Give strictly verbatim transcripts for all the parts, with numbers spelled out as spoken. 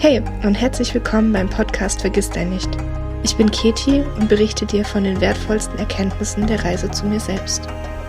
Hey und herzlich willkommen beim Podcast Vergiss dein nicht. Ich bin Keti und berichte dir von den wertvollsten Erkenntnissen der Reise zu mir selbst.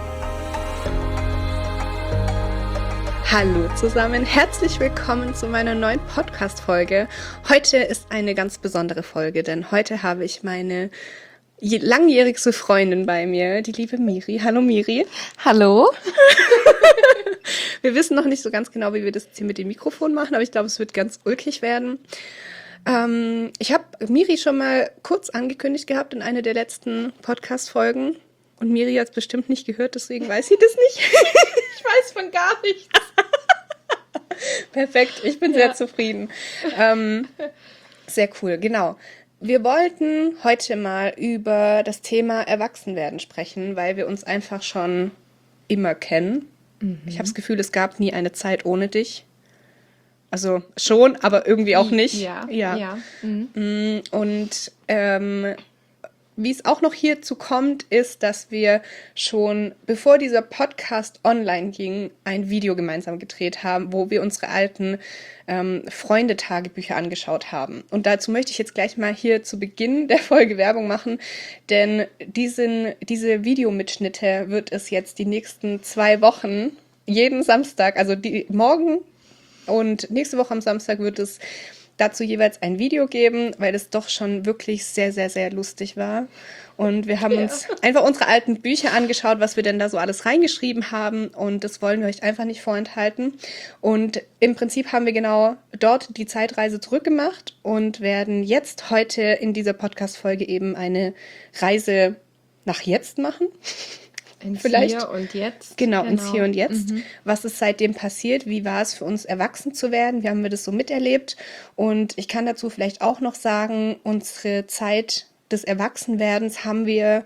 Hallo zusammen, herzlich willkommen zu meiner neuen Podcast-Folge. Heute ist eine ganz besondere Folge, denn heute habe ich meine langjährigste Freundin bei mir, die liebe Miri. Hallo Miri. Hallo. Wir wissen noch nicht so ganz genau, wie wir das jetzt hier mit dem Mikrofon machen, aber ich glaube, es wird ganz ulkig werden. Ähm, ich habe Miri schon mal kurz angekündigt gehabt in einer der letzten Podcast-Folgen und Miri hat es bestimmt nicht gehört, deswegen weiß sie das nicht. Ich weiß von gar nichts. Perfekt, ich bin ja. sehr zufrieden. Ähm, sehr cool, genau. Wir wollten heute mal über das Thema Erwachsenwerden sprechen, weil wir uns einfach schon immer kennen. Mhm. Ich habe das Gefühl, es gab nie eine Zeit ohne dich. Also schon, aber irgendwie auch nicht. Ja, ja. ja. Mhm. Und ähm, wie es auch noch hierzu kommt, ist, dass wir schon, bevor dieser Podcast online ging, ein Video gemeinsam gedreht haben, wo wir unsere alten ähm, Freundetagebücher angeschaut haben. Und dazu möchte ich jetzt gleich mal hier zu Beginn der Folge Werbung machen, denn diesen, diese Videomitschnitte wird es jetzt die nächsten zwei Wochen, jeden Samstag, also die morgen und nächste Woche am Samstag wird es dazu jeweils ein Video geben, weil es doch schon wirklich sehr, sehr, sehr lustig war. Und wir haben ja. uns einfach unsere alten Bücher angeschaut, was wir denn da so alles reingeschrieben haben. Und das wollen wir euch einfach nicht vorenthalten. Und im Prinzip haben wir genau dort die Zeitreise zurückgemacht und werden jetzt heute in dieser Podcast-Folge eben eine Reise nach jetzt machen. Ins Vielleicht. Hier und Jetzt. Genau, genau, ins Hier und Jetzt. Mhm. Was ist seitdem passiert? Wie war es für uns, erwachsen zu werden? Wie haben wir das so miterlebt? Und ich kann dazu vielleicht auch noch sagen, unsere Zeit des Erwachsenwerdens haben wir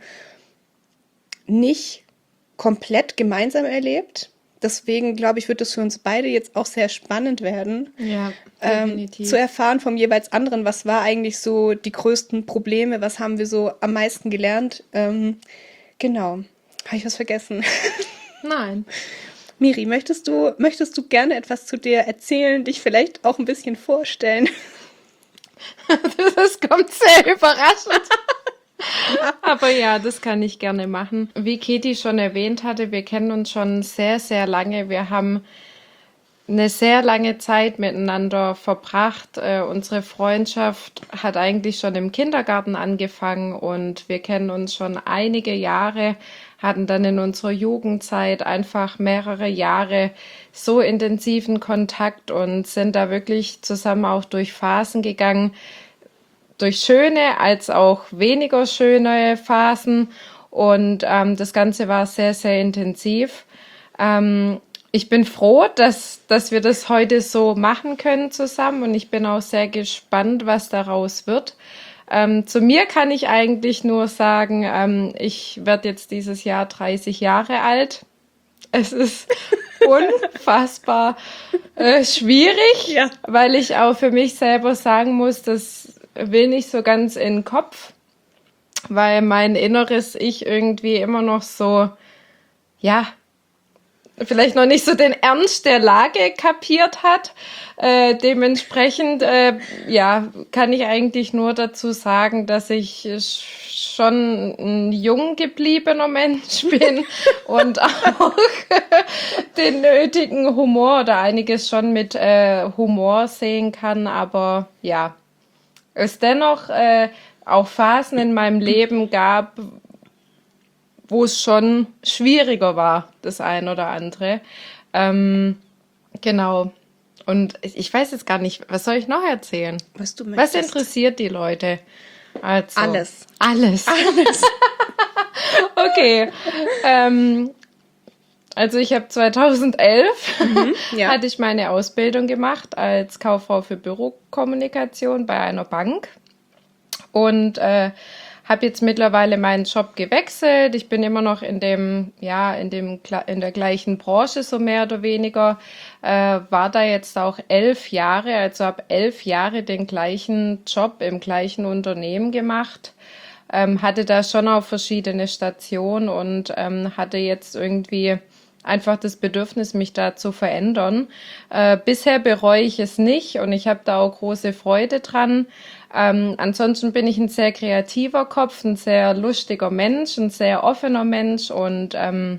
nicht komplett gemeinsam erlebt. Deswegen, glaube ich, wird es für uns beide jetzt auch sehr spannend werden, ja, ähm, zu erfahren vom jeweils anderen, was war eigentlich so die größten Probleme, was haben wir so am meisten gelernt. Ähm, genau. Habe ich was vergessen? Nein. Miri, möchtest du, möchtest du gerne etwas zu dir erzählen, dich vielleicht auch ein bisschen vorstellen? Das kommt sehr überraschend. Aber ja, das kann ich gerne machen. Wie Keti schon erwähnt hatte, wir kennen uns schon sehr, sehr lange. Wir haben eine sehr lange Zeit miteinander verbracht. Äh, unsere Freundschaft hat eigentlich schon im Kindergarten angefangen und wir kennen uns schon einige Jahre, hatten dann in unserer Jugendzeit einfach mehrere Jahre so intensiven Kontakt und sind da wirklich zusammen auch durch Phasen gegangen, durch schöne als auch weniger schöne Phasen und ähm, das Ganze war sehr, sehr intensiv. Ähm, Ich bin froh, dass, dass wir das heute so machen können zusammen und ich bin auch sehr gespannt, was daraus wird. Ähm, zu mir kann ich eigentlich nur sagen, ähm, ich werde jetzt dieses Jahr dreißig Jahre alt. Es ist unfassbar äh, schwierig, Ja. weil ich auch für mich selber sagen muss, das will nicht so ganz in den Kopf, weil mein inneres Ich irgendwie immer noch so, ja, vielleicht noch nicht so den Ernst der Lage kapiert hat. Äh, dementsprechend, äh, ja, kann ich eigentlich nur dazu sagen, dass ich schon ein jung gebliebener Mensch bin und auch den nötigen Humor oder einiges schon mit äh, Humor sehen kann. Aber ja, es dennoch äh, auch Phasen in meinem Leben gab, wo es schon schwieriger war, das ein oder andere. Ähm, genau. Und ich weiß jetzt gar nicht, was soll ich noch erzählen? Was du möchtest. Was interessiert die Leute? Also, Alles. Alles. Alles. Okay. Ähm, also ich habe zweitausendelf Mhm, ja. hatte ich meine Ausbildung gemacht als Kauffrau für Bürokommunikation bei einer Bank. Und äh, habe jetzt mittlerweile meinen Job gewechselt. Ich bin immer noch in dem, ja, in dem, in der gleichen Branche, so mehr oder weniger. Äh, war da jetzt auch elf Jahre, also habe elf Jahre den gleichen Job im gleichen Unternehmen gemacht. Ähm, hatte da schon auch verschiedene Stationen und ähm, hatte jetzt irgendwie einfach das Bedürfnis, mich da zu verändern. Äh, bisher bereue ich es nicht und ich habe da auch große Freude dran. Ähm, ansonsten bin ich ein sehr kreativer Kopf, ein sehr lustiger Mensch, ein sehr offener Mensch und ähm,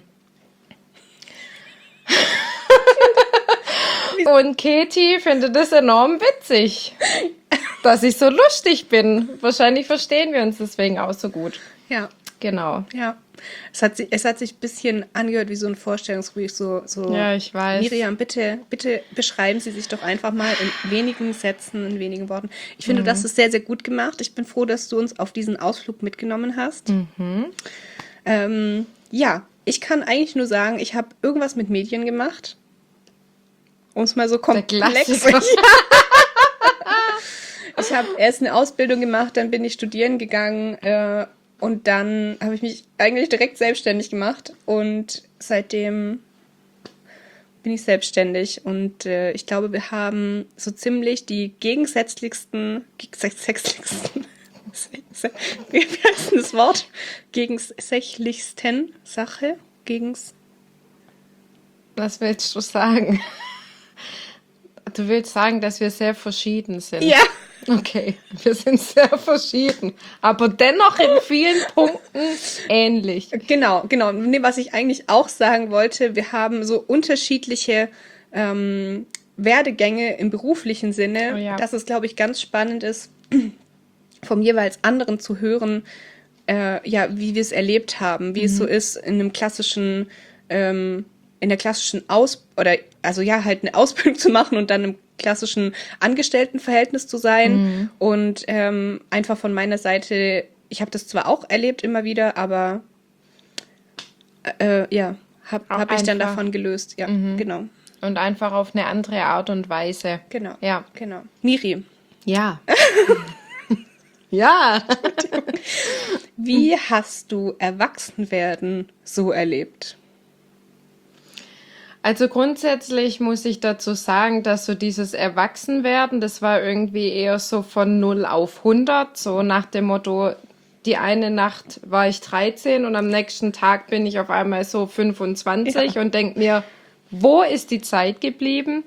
und Katie findet es enorm witzig, dass ich so lustig bin. Wahrscheinlich verstehen wir uns deswegen auch so gut. Ja. Genau. Ja. Es hat, sich, es hat sich ein bisschen angehört wie so ein Vorstellungsgespräch. So, so, Ja, ich weiß. Miriam, bitte, bitte beschreiben Sie sich doch einfach mal in wenigen Sätzen, in wenigen Worten. Ich finde, mhm. das ist sehr, sehr gut gemacht. Ich bin froh, dass du uns auf diesen Ausflug mitgenommen hast. Mhm. Ähm, ja, ich kann eigentlich nur sagen, ich habe irgendwas mit Medien gemacht. Um es mal so komplex zu sagen. Ich habe erst eine Ausbildung gemacht, dann bin ich studieren gegangen äh, und dann habe ich mich eigentlich direkt selbstständig gemacht und seitdem bin ich selbstständig und äh, ich glaube, wir haben so ziemlich die gegensätzlichsten, gegensätzlichsten, wie heißt das Wort? Gegensätzlichsten Sache, gegens... Was willst du sagen? Du willst sagen, dass wir sehr verschieden sind. Ja. Okay, wir sind sehr verschieden, aber dennoch in vielen Punkten ähnlich. Genau, genau. Nee, was ich eigentlich auch sagen wollte, wir haben so unterschiedliche ähm, Werdegänge im beruflichen Sinne, Oh ja. dass es, glaube ich, ganz spannend ist, vom jeweils anderen zu hören, äh, ja, wie wir es erlebt haben, wie mhm. es so ist, in einem klassischen, ähm, in der klassischen Aus- oder also ja, halt eine Ausbildung zu machen und dann im klassischen Angestelltenverhältnis zu sein mhm. und ähm, einfach von meiner Seite, ich habe das zwar auch erlebt immer wieder, aber äh, ja, habe hab ich dann davon gelöst, ja, mhm. genau. Und einfach auf eine andere Art und Weise. Genau, ja. genau. Miri. Ja. ja. Wie hast du Erwachsenwerden so erlebt? Also grundsätzlich muss ich dazu sagen, dass so dieses Erwachsenwerden, das war irgendwie eher so von null auf hundert, so nach dem Motto, die eine Nacht war ich dreizehn und am nächsten Tag bin ich auf einmal so fünfundzwanzig ja. und denke mir, wo ist die Zeit geblieben?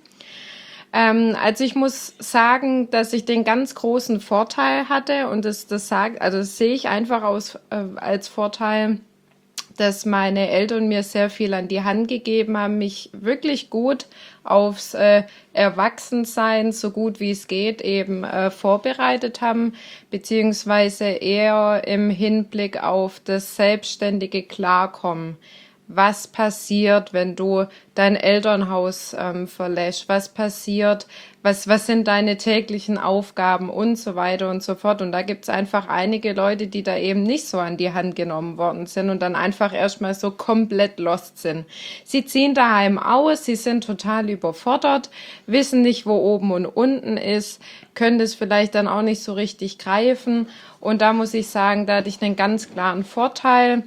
Ähm, also ich muss sagen, dass ich den ganz großen Vorteil hatte und das, das sagt, also das sehe ich einfach aus, äh, als Vorteil, dass meine Eltern mir sehr viel an die Hand gegeben haben, mich wirklich gut aufs äh, Erwachsensein, so gut wie es geht, eben äh, vorbereitet haben, beziehungsweise eher im Hinblick auf das selbstständige Klarkommen. Was passiert, wenn du dein Elternhaus ähm, verlässt? Was passiert? Was, was sind deine täglichen Aufgaben und so weiter und so fort? Und da gibt's einfach einige Leute, die da eben nicht so an die Hand genommen worden sind und dann einfach erstmal so komplett lost sind. Sie ziehen daheim aus, sie sind total überfordert, wissen nicht, wo oben und unten ist, können das vielleicht dann auch nicht so richtig greifen. Und da muss ich sagen, da hatte ich einen ganz klaren Vorteil.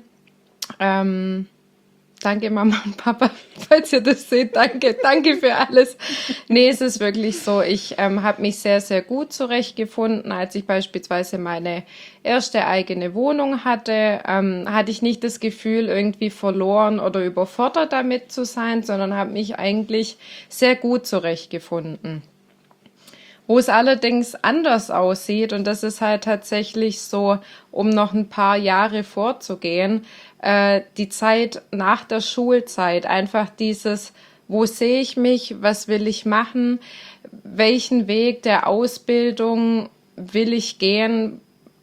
Ähm, Danke, Mama und Papa, falls ihr das seht. Danke, danke für alles. Nee, es ist wirklich so, ich ähm, habe mich sehr, sehr gut zurechtgefunden. Als ich beispielsweise meine erste eigene Wohnung hatte, ähm, hatte ich nicht das Gefühl, irgendwie verloren oder überfordert damit zu sein, sondern habe mich eigentlich sehr gut zurechtgefunden. Wo es allerdings anders aussieht, und das ist halt tatsächlich so, um noch ein paar Jahre vorzugehen, äh, die Zeit nach der Schulzeit, einfach dieses, wo sehe ich mich, was will ich machen, welchen Weg der Ausbildung will ich gehen,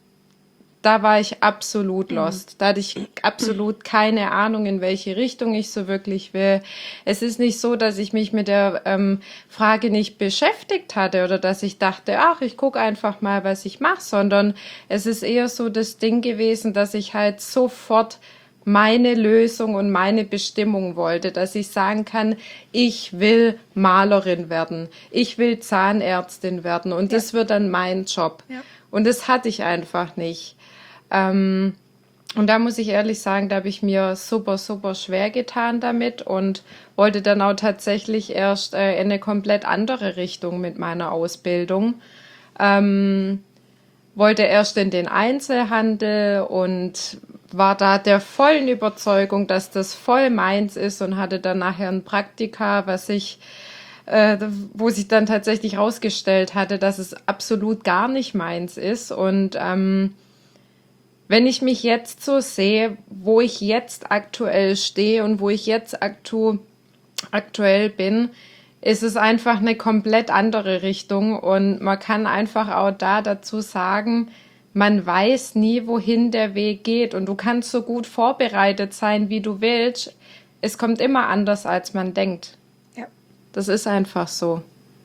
da war ich absolut lost. Da hatte ich absolut keine Ahnung, in welche Richtung ich so wirklich will. Es ist nicht so, dass ich mich mit der ähm, Frage nicht beschäftigt hatte oder dass ich dachte, ach, ich gucke einfach mal, was ich mache, sondern es ist eher so das Ding gewesen, dass ich halt sofort meine Lösung und meine Bestimmung wollte, dass ich sagen kann, ich will Malerin werden, ich will Zahnärztin werden und ja. das wird dann mein Job. Ja. Und das hatte ich einfach nicht. Ähm, und da muss ich ehrlich sagen, da habe ich mir super, super schwer getan damit und wollte dann auch tatsächlich erst äh, in eine komplett andere Richtung mit meiner Ausbildung. Ähm, wollte erst in den Einzelhandel und war da der vollen Überzeugung, dass das voll meins ist und hatte dann nachher ein Praktika, was ich, äh, wo sich dann tatsächlich rausgestellt hatte, dass es absolut gar nicht meins ist. Und ähm, wenn ich mich jetzt so sehe, wo ich jetzt aktuell stehe und wo ich jetzt aktu aktuell bin, ist es einfach eine komplett andere Richtung. Und man kann einfach auch da dazu sagen, man weiß nie, wohin der Weg geht. Und du kannst so gut vorbereitet sein, wie du willst. Es kommt immer anders, als man denkt. Ja. Das ist einfach so.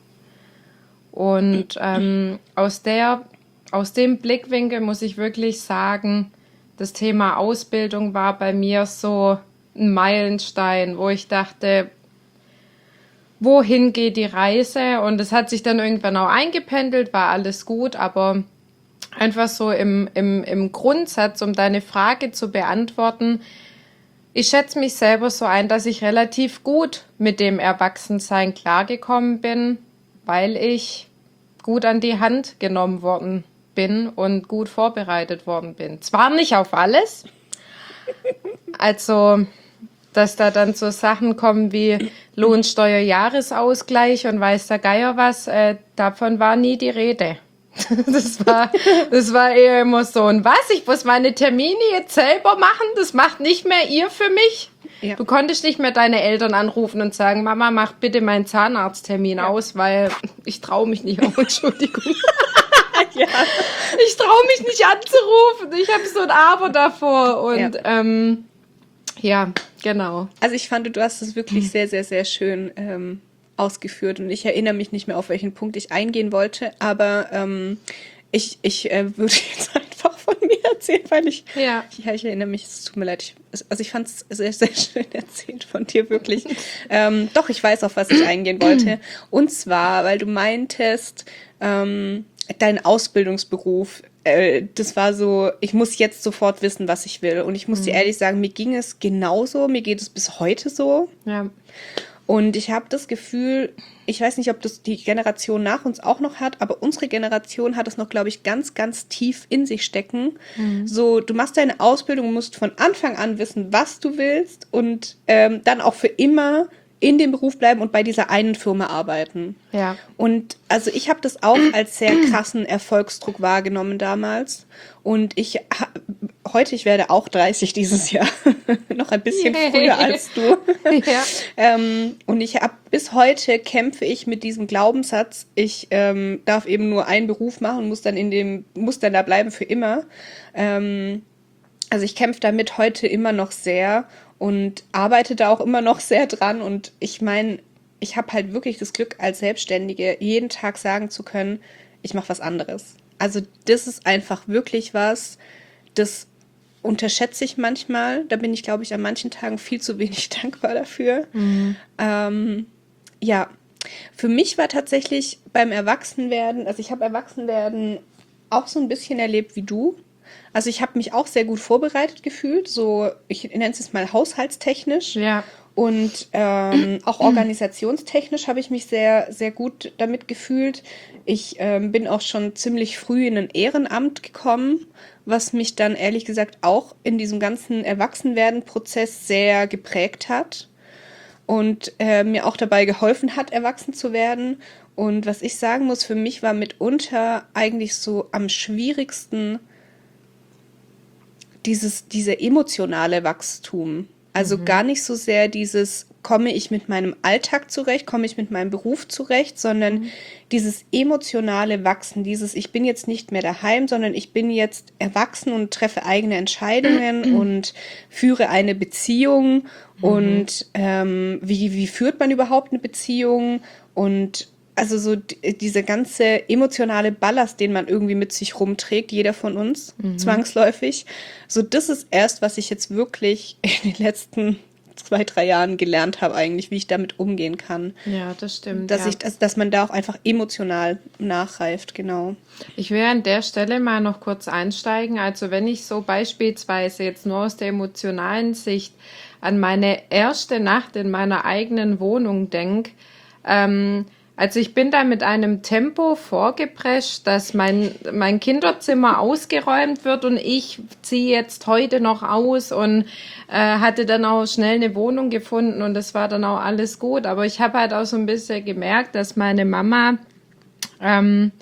Und ähm, aus der, aus dem Blickwinkel muss ich wirklich sagen, das Thema Ausbildung war bei mir so ein Meilenstein, wo ich dachte, wohin geht die Reise? Und es hat sich dann irgendwann auch eingependelt, war alles gut, aber einfach so im, im, im Grundsatz, um deine Frage zu beantworten, ich schätze mich selber so ein, dass ich relativ gut mit dem Erwachsensein klargekommen bin, weil ich gut an die Hand genommen worden bin und gut vorbereitet worden bin. Zwar nicht auf alles, also dass da dann so Sachen kommen wie Lohnsteuerjahresausgleich und weiß der Geier was, äh, davon war nie die Rede. Das war, das war eher immer so ein was, ich muss meine Termine jetzt selber machen, das macht nicht mehr ihr für mich. Ja. Du konntest nicht mehr deine Eltern anrufen und sagen, Mama, mach bitte meinen Zahnarzttermin ja. aus, weil ich traue mich nicht. Oh, Entschuldigung. Ja. Ich traue mich nicht anzurufen. Ich habe so ein Aber davor. Und ja. ähm, ja, genau. Also ich fand, du hast es wirklich sehr, sehr, sehr schön ähm, ausgeführt. Und ich erinnere mich nicht mehr, auf welchen Punkt ich eingehen wollte. Aber ähm, ich, ich äh, würde jetzt einfach von mir erzählen, weil ich, ja. ja, ich erinnere mich, es tut mir leid. Ich, also ich fand es sehr, sehr schön erzählt von dir, wirklich. ähm, doch, ich weiß, auf was ich eingehen wollte. Und zwar, weil du meintest, ähm, dein Ausbildungsberuf, äh, das war so, ich muss jetzt sofort wissen, was ich will. Und ich muss mhm. dir ehrlich sagen, mir ging es genauso, mir geht es bis heute so. Ja. Und ich habe das Gefühl, ich weiß nicht, ob das die Generation nach uns auch noch hat, aber unsere Generation hat es noch, glaube ich, ganz, ganz tief in sich stecken. Mhm. So, du machst deine Ausbildung, musst von Anfang an wissen, was du willst und ähm, dann auch für immer in dem Beruf bleiben und bei dieser einen Firma arbeiten. Ja. Und also ich habe das auch als sehr krassen Erfolgsdruck wahrgenommen damals. Und ich ha- heute, ich werde auch dreißig dieses Jahr, noch ein bisschen Yay. früher als du. Ja. ähm, und ich habe bis heute kämpfe ich mit diesem Glaubenssatz, ich ähm, darf eben nur einen Beruf machen, muss dann in dem, muss dann da bleiben für immer. Ähm, also ich kämpfe damit heute immer noch sehr und arbeite da auch immer noch sehr dran. Und ich meine, ich habe halt wirklich das Glück, als Selbstständige jeden Tag sagen zu können, ich mache was anderes. Also das ist einfach wirklich was, das unterschätze ich manchmal. Da bin ich, glaube ich, an manchen Tagen viel zu wenig dankbar dafür. Mhm. Ähm, ja, für mich war tatsächlich beim Erwachsenwerden, also ich habe Erwachsenwerden auch so ein bisschen erlebt wie du. Also ich habe mich auch sehr gut vorbereitet gefühlt, so ich nenne es jetzt mal haushaltstechnisch. Ja. Und ähm, auch organisationstechnisch habe ich mich sehr, sehr gut damit gefühlt. Ich ähm, bin auch schon ziemlich früh in ein Ehrenamt gekommen, was mich dann ehrlich gesagt auch in diesem ganzen Erwachsenwerden-Prozess sehr geprägt hat und äh, mir auch dabei geholfen hat, erwachsen zu werden. Und was ich sagen muss, für mich war mitunter eigentlich so am schwierigsten dieses, diese emotionale Wachstum. Also mhm. gar nicht so sehr dieses, komme ich mit meinem Alltag zurecht, komme ich mit meinem Beruf zurecht, sondern mhm. dieses emotionale Wachsen, dieses, ich bin jetzt nicht mehr daheim, sondern ich bin jetzt erwachsen und treffe eigene Entscheidungen mhm. und führe eine Beziehung mhm. und ähm, wie, wie führt man überhaupt eine Beziehung und also so d- dieser ganze emotionale Ballast, den man irgendwie mit sich rumträgt, jeder von uns, mhm. zwangsläufig. So, das ist erst, was ich jetzt wirklich in den letzten zwei, drei Jahren gelernt habe eigentlich, wie ich damit umgehen kann. Ja, das stimmt. Dass ja. ich, dass, dass man da auch einfach emotional nachreift, genau. Ich will an der Stelle mal noch kurz einsteigen. Also wenn ich so beispielsweise jetzt nur aus der emotionalen Sicht an meine erste Nacht in meiner eigenen Wohnung denke, ähm, Also ich bin da mit einem Tempo vorgeprescht, dass mein, mein Kinderzimmer ausgeräumt wird und ich ziehe jetzt heute noch aus und äh, hatte dann auch schnell eine Wohnung gefunden und das war dann auch alles gut. Aber ich habe halt auch so ein bisschen gemerkt, dass meine Mama ähm,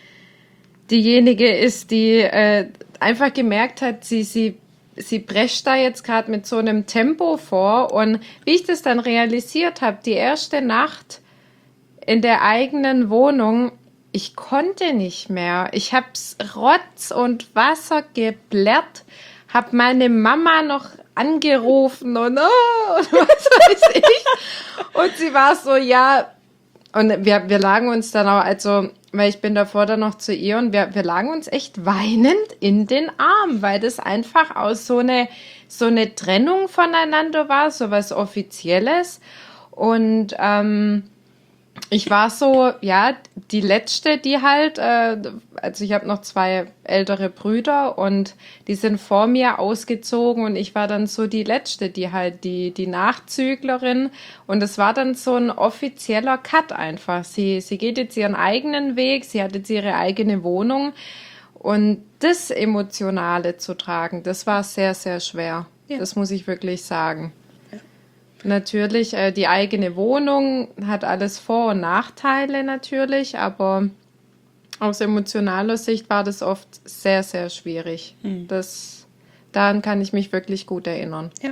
diejenige ist, die äh, einfach gemerkt hat, sie, sie, sie prescht da jetzt gerade mit so einem Tempo vor. Und wie ich das dann realisiert habe, die erste Nacht in der eigenen Wohnung, ich konnte nicht mehr. Ich hab's Rotz und Wasser geblärt, hab meine Mama noch angerufen und, oh, und was weiß ich. Und sie war so, ja, und wir, wir lagen uns dann auch, also, weil ich bin davor dann noch zu ihr und wir, wir lagen uns echt weinend in den Arm, weil das einfach aus so eine, so eine Trennung voneinander war, so was Offizielles. Und, ähm, ich war so, ja, die Letzte, die halt, äh, also ich habe noch zwei ältere Brüder und die sind vor mir ausgezogen und ich war dann so die Letzte, die halt die, die Nachzüglerin und es war dann so ein offizieller Cut einfach. Sie, sie geht jetzt ihren eigenen Weg, sie hat jetzt ihre eigene Wohnung und das Emotionale zu tragen, das war sehr, sehr schwer. Ja. Das muss ich wirklich sagen. Natürlich, äh, die eigene Wohnung hat alles Vor- und Nachteile natürlich, aber aus emotionaler Sicht war das oft sehr, sehr schwierig. Mhm. Das, daran kann ich mich wirklich gut erinnern. Ja.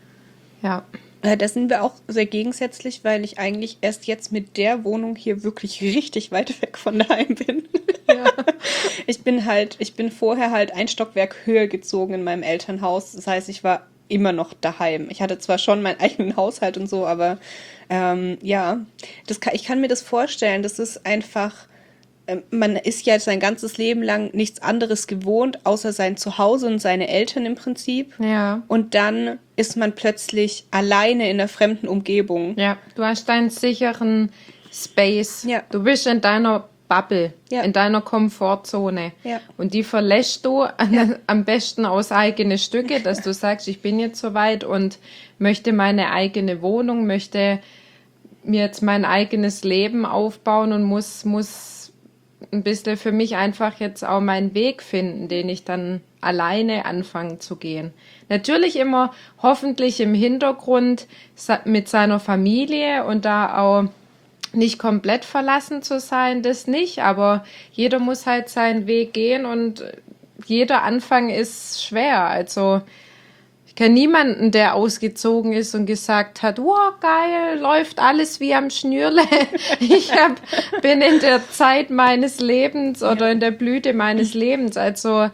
Ja. Äh, da sind wir auch sehr gegensätzlich, weil ich eigentlich erst jetzt mit der Wohnung hier wirklich richtig weit weg von daheim bin. Ja. Ich bin halt, ich bin vorher halt ein Stockwerk höher gezogen in meinem Elternhaus. Das heißt, ich war immer noch daheim. Ich hatte zwar schon meinen eigenen Haushalt und so, aber ähm, ja, das kann, ich kann mir das vorstellen. Das ist einfach, äh, man ist ja sein ganzes Leben lang nichts anderes gewohnt, außer sein Zuhause und seine Eltern im Prinzip. Ja. Und dann ist man plötzlich alleine in einer fremden Umgebung. Ja, du hast deinen sicheren Space. Ja. Du bist in deiner Bubble, ja. in deiner Komfortzone. Ja. Und die verlässt du an, ja. am besten aus eigene Stücke, dass du sagst, ich bin jetzt soweit und möchte meine eigene Wohnung, möchte mir jetzt mein eigenes Leben aufbauen und muss, muss ein bisschen für mich einfach jetzt auch meinen Weg finden, den ich dann alleine anfange zu gehen. Natürlich immer hoffentlich im Hintergrund mit seiner Familie und da auch nicht komplett verlassen zu sein, das nicht, aber jeder muss halt seinen Weg gehen und jeder Anfang ist schwer. Also ich kenne niemanden, der ausgezogen ist und gesagt hat, wow, geil, läuft alles wie am Schnürle. Ich hab, bin in der Zeit meines Lebens oder ja. in der Blüte meines Lebens. Also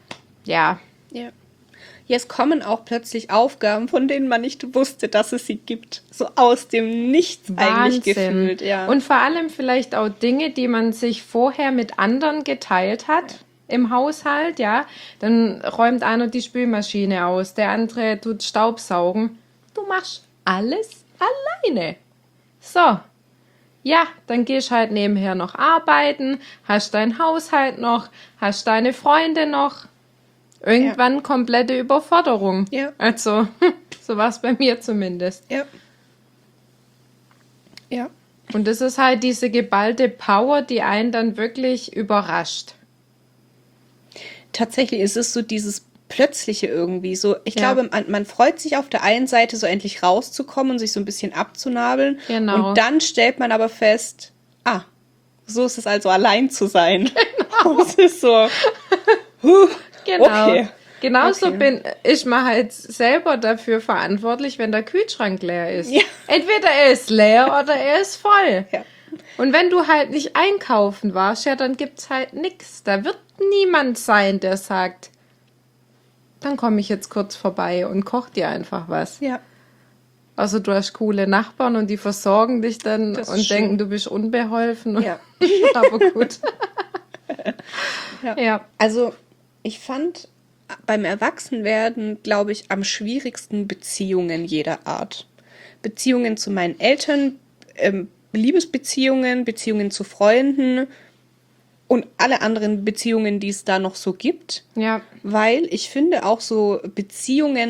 ja. Ja. Jetzt kommen auch plötzlich Aufgaben, von denen man nicht wusste, dass es sie gibt. So aus dem Nichts Wahnsinn. Eigentlich gefühlt. Ja. Und vor allem vielleicht auch Dinge, die man sich vorher mit anderen geteilt hat im Haushalt. Ja, dann räumt einer die Spülmaschine aus, der andere tut Staubsaugen. Du machst alles alleine. So. Ja, dann gehst halt nebenher noch arbeiten, hast dein Haushalt noch, hast deine Freunde noch. Irgendwann ja. komplette Überforderung. Ja. Also, so war es bei mir zumindest. Ja. Ja. Und das ist halt diese geballte Power, die einen dann wirklich überrascht. Tatsächlich ist es so dieses Plötzliche irgendwie. So, ich ja. glaube, man, man freut sich auf der einen Seite, so endlich rauszukommen und sich so ein bisschen abzunabeln. Genau. Und dann stellt man aber fest, ah, so ist es also, allein zu sein. Genau. Es ist so, huh. Genau. Okay. Genauso okay. bin ich mal halt selber dafür verantwortlich, wenn der Kühlschrank leer ist. Ja. Entweder er ist leer oder er ist voll. Ja. Und wenn du halt nicht einkaufen warst, ja, dann gibt's halt nichts. Da wird niemand sein, der sagt, dann komme ich jetzt kurz vorbei und koch dir einfach was. Ja. Also du hast coole Nachbarn und die versorgen dich dann das und denken, du bist unbeholfen. Ja. Aber gut. ja. ja. Also ich fand beim Erwachsenwerden, glaube ich, am schwierigsten Beziehungen jeder Art. Beziehungen zu meinen Eltern, ähm, Liebesbeziehungen, Beziehungen zu Freunden und alle anderen Beziehungen, die es da noch so gibt. Ja. Weil ich finde auch so Beziehungen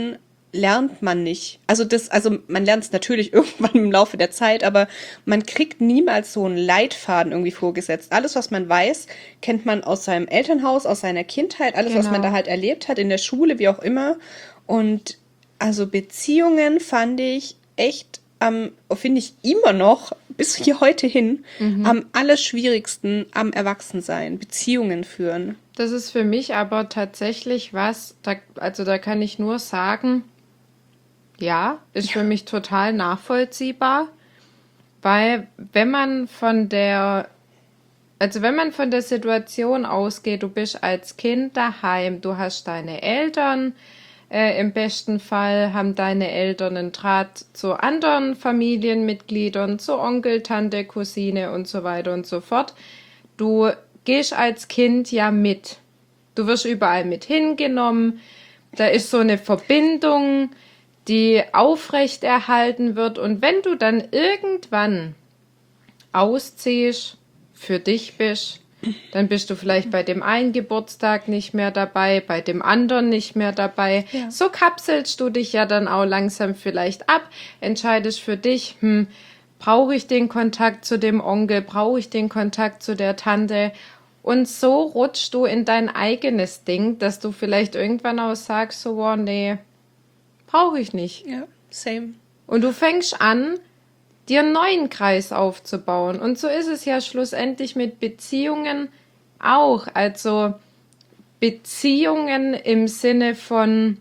lernt man nicht. Also das, also man lernt es natürlich irgendwann im Laufe der Zeit, aber man kriegt niemals so einen Leitfaden irgendwie vorgesetzt. Alles, was man weiß, kennt man aus seinem Elternhaus, aus seiner Kindheit, alles, was man Genau. da halt erlebt hat, in der Schule, wie auch immer. Und also Beziehungen fand ich echt am, finde ich immer noch, bis hier heute hin, am allerschwierigsten am Erwachsensein, Beziehungen führen. Das ist für mich aber tatsächlich was, da, also da kann ich nur sagen, ja, ist für mich total nachvollziehbar, weil wenn man von der, also wenn man von der Situation ausgeht, du bist als Kind daheim, du hast deine Eltern, äh, im besten Fall haben deine Eltern einen Draht zu anderen Familienmitgliedern, zu Onkel, Tante, Cousine und so weiter und so fort. Du gehst als Kind ja mit. Du wirst überall mit hingenommen. Da ist so eine Verbindung, die aufrechterhalten wird. Und wenn du dann irgendwann ausziehst, für dich bist, dann bist du vielleicht bei dem einen Geburtstag nicht mehr dabei, bei dem anderen nicht mehr dabei. Ja. So kapselst du dich ja dann auch langsam vielleicht ab, entscheidest für dich, hm, brauche ich den Kontakt zu dem Onkel, brauche ich den Kontakt zu der Tante? Und so rutschst du in dein eigenes Ding, dass du vielleicht irgendwann auch sagst, so, oh, nee, brauche ich nicht. Ja, same. Und du fängst an, dir einen neuen Kreis aufzubauen. Und so ist es ja schlussendlich mit Beziehungen auch. Also Beziehungen im Sinne von,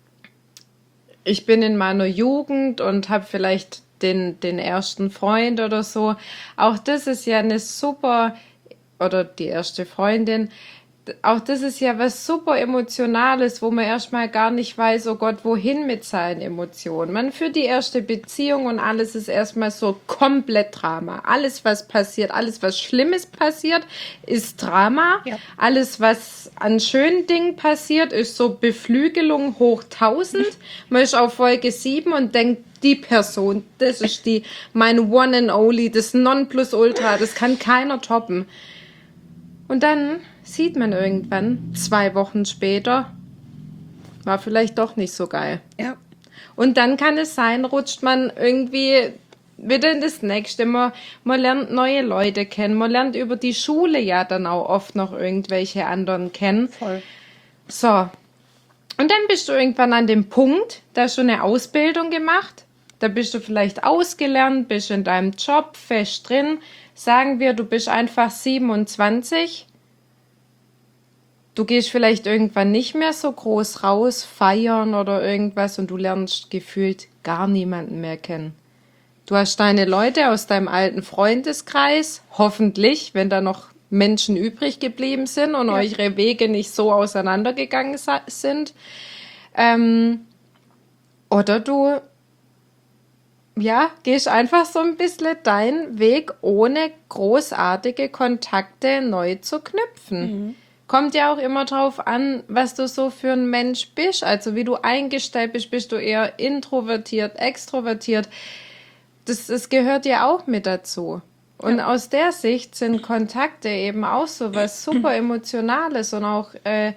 ich bin in meiner Jugend und habe vielleicht den, den ersten Freund oder so. Auch das ist ja eine super, oder die erste Freundin, auch das ist ja was super Emotionales, wo man erstmal gar nicht weiß, oh Gott, wohin mit seinen Emotionen. Man führt die erste Beziehung und alles ist erstmal so komplett Drama. Alles, was passiert, alles, was Schlimmes passiert, ist Drama. Ja. Alles, was an schönen Dingen passiert, ist so Beflügelung hoch tausend. Man ist auf Folge sieben und denkt, die Person, das ist die, mein One and Only, das Nonplusultra, das kann keiner toppen. Und dann sieht man irgendwann, zwei Wochen später, war vielleicht doch nicht so geil. Ja. Und dann kann es sein, rutscht man irgendwie wieder in das Nächste. Man, man lernt neue Leute kennen. Man lernt über die Schule ja dann auch oft noch irgendwelche anderen kennen. Voll. So. Und dann bist du irgendwann an dem Punkt, da hast du eine Ausbildung gemacht. Da bist du vielleicht ausgelernt, bist in deinem Job fest drin. Sagen wir, du bist einfach siebenundzwanzig. Du gehst vielleicht irgendwann nicht mehr so groß raus, feiern oder irgendwas und du lernst gefühlt gar niemanden mehr kennen. Du hast deine Leute aus deinem alten Freundeskreis, hoffentlich, wenn da noch Menschen übrig geblieben sind und Ja. eure Wege nicht so auseinandergegangen sa- sind. Ähm, oder du ja, gehst einfach so ein bisschen deinen Weg, ohne großartige Kontakte neu zu knüpfen. Kommt ja auch immer drauf an, was du so für ein Mensch bist. Also wie du eingestellt bist, bist du eher introvertiert, extrovertiert. Das, das gehört ja auch mit dazu. Und aus der Sicht sind Kontakte eben auch so was super Emotionales und auch äh,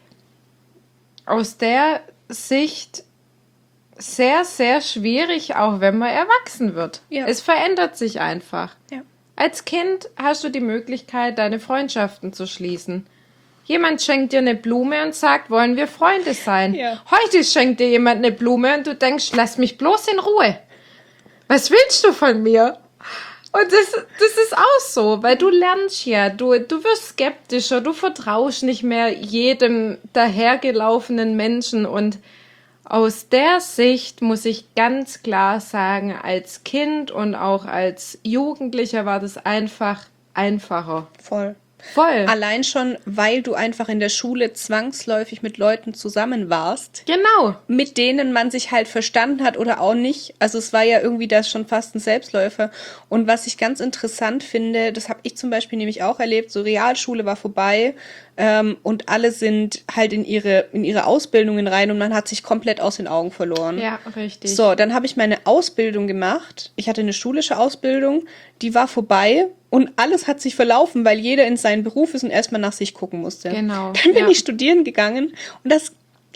aus der Sicht sehr, sehr schwierig, auch wenn man erwachsen wird. Ja. Es verändert sich einfach. Ja. Als Kind hast du die Möglichkeit, deine Freundschaften zu schließen. Jemand schenkt dir eine Blume und sagt, wollen wir Freunde sein? Ja. Heute schenkt dir jemand eine Blume und du denkst, lass mich bloß in Ruhe. Was willst du von mir? Und das, das ist auch so, weil du lernst ja, du, du wirst skeptischer, du vertraust nicht mehr jedem dahergelaufenen Menschen und aus der Sicht muss ich ganz klar sagen, als Kind und auch als Jugendlicher war das einfach einfacher. Voll. Voll. Allein schon, weil du einfach in der Schule zwangsläufig mit Leuten zusammen warst, Genau. mit denen man sich halt verstanden hat oder auch nicht. Also es war ja irgendwie das schon fast ein Selbstläufer. Und was ich ganz interessant finde, das habe ich zum Beispiel nämlich auch erlebt, so Realschule war vorbei ähm, und alle sind halt in ihre, in ihre Ausbildungen rein und man hat sich komplett aus den Augen verloren. Ja, richtig. So, dann habe ich meine Ausbildung gemacht. Ich hatte eine schulische Ausbildung, die war vorbei und alles hat sich verlaufen, weil jeder in seinen Beruf ist und erstmal nach sich gucken musste. Genau, Dann bin ja. ich studieren gegangen und das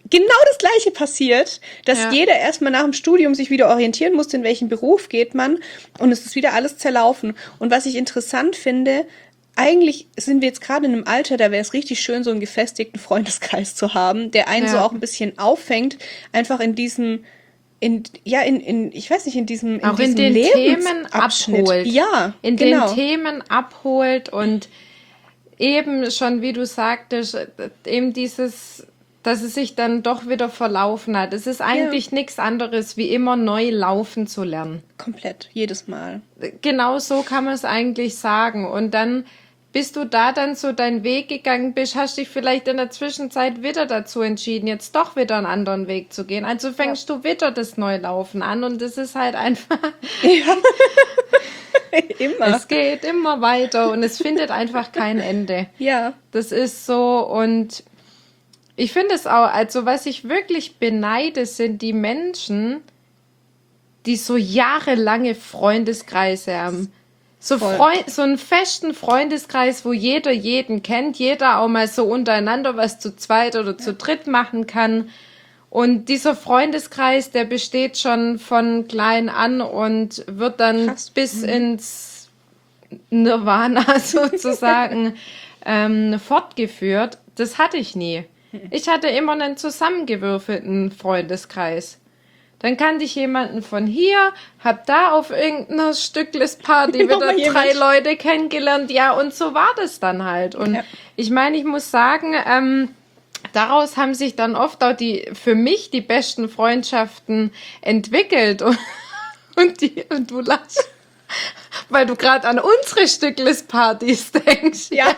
genau das Gleiche passiert, dass Ja. jeder erstmal nach dem Studium sich wieder orientieren musste, in welchen Beruf geht man, und es ist wieder alles zerlaufen. Und was ich interessant finde, eigentlich sind wir jetzt gerade in einem Alter, da wäre es richtig schön, so einen gefestigten Freundeskreis zu haben, der einen Ja. so auch ein bisschen auffängt, einfach in diesem, in, ja, in, in, ich weiß nicht, in diesem, in Auch in diesem den Themen Lebensabschnitt. abholt. Ja, In genau. den Themen abholt und eben schon, wie du sagtest, eben dieses, dass es sich dann doch wieder verlaufen hat. Es ist eigentlich nichts anderes, wie immer neu laufen zu lernen. Komplett, jedes Mal. Genau so kann man es eigentlich sagen. Und dann, bis du da dann so deinen Weg gegangen bist, hast dich vielleicht in der Zwischenzeit wieder dazu entschieden, jetzt doch wieder einen anderen Weg zu gehen. Also fängst du wieder das Neulaufen an und das ist halt einfach, Immer. es geht immer weiter und es findet einfach kein Ende. Ja. Das ist so und ich finde es auch, also was ich wirklich beneide, sind die Menschen, die so jahrelange Freundeskreise haben. So, Voll. Freund, so einen festen Freundeskreis, wo jeder jeden kennt, jeder auch mal so untereinander was zu zweit oder zu dritt machen kann. Und dieser Freundeskreis, der besteht schon von klein an und wird dann Krass. bis ins Nirvana sozusagen ähm, fortgeführt. Das hatte ich nie. Ich hatte immer einen zusammengewürfelten Freundeskreis. Dann kannte ich jemanden von hier, hab da auf irgendeiner Stückless-Party wieder Nochmal jemand. drei Leute kennengelernt. Ja, und so war das dann halt. Und Ja. ich meine, ich muss sagen, ähm, daraus haben sich dann oft auch die, für mich die besten Freundschaften entwickelt. Und, und, die, und du lachst, weil du gerade an unsere Stückless-Partys denkst. Ja.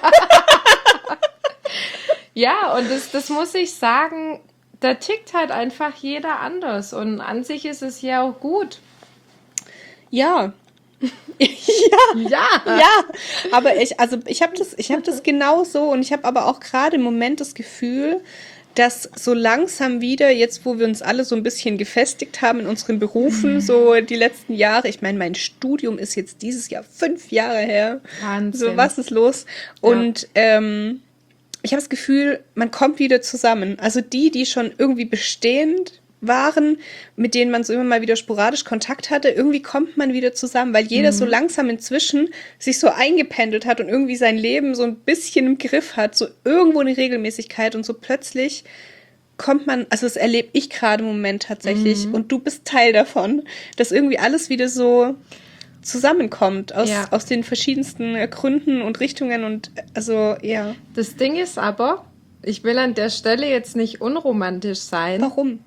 Ja, und das, das muss ich sagen, da tickt halt einfach jeder anders. Und an sich ist es ja auch gut. Ja. ja. Ja. Ja, aber ich, also ich habe das, ich habe das genau so, und ich habe aber auch gerade im Moment das Gefühl, dass so langsam wieder, jetzt wo wir uns alle so ein bisschen gefestigt haben in unseren Berufen, so die letzten Jahre, ich meine, mein Studium ist jetzt dieses Jahr fünf Jahre her. Wahnsinn. So, was ist los? Und ähm, ich habe das Gefühl, man kommt wieder zusammen. Also die, die schon irgendwie bestehend waren, mit denen man so immer mal wieder sporadisch Kontakt hatte, irgendwie kommt man wieder zusammen, weil jeder so langsam inzwischen sich so eingependelt hat und irgendwie sein Leben so ein bisschen im Griff hat, so irgendwo eine Regelmäßigkeit, und so plötzlich kommt man, also das erlebe ich gerade im Moment tatsächlich, und du bist Teil davon, dass irgendwie alles wieder so zusammenkommt aus, Ja. aus den verschiedensten äh, Gründen und Richtungen, und äh, also ja. Das Ding ist aber, ich will an der Stelle jetzt nicht unromantisch sein, Warum?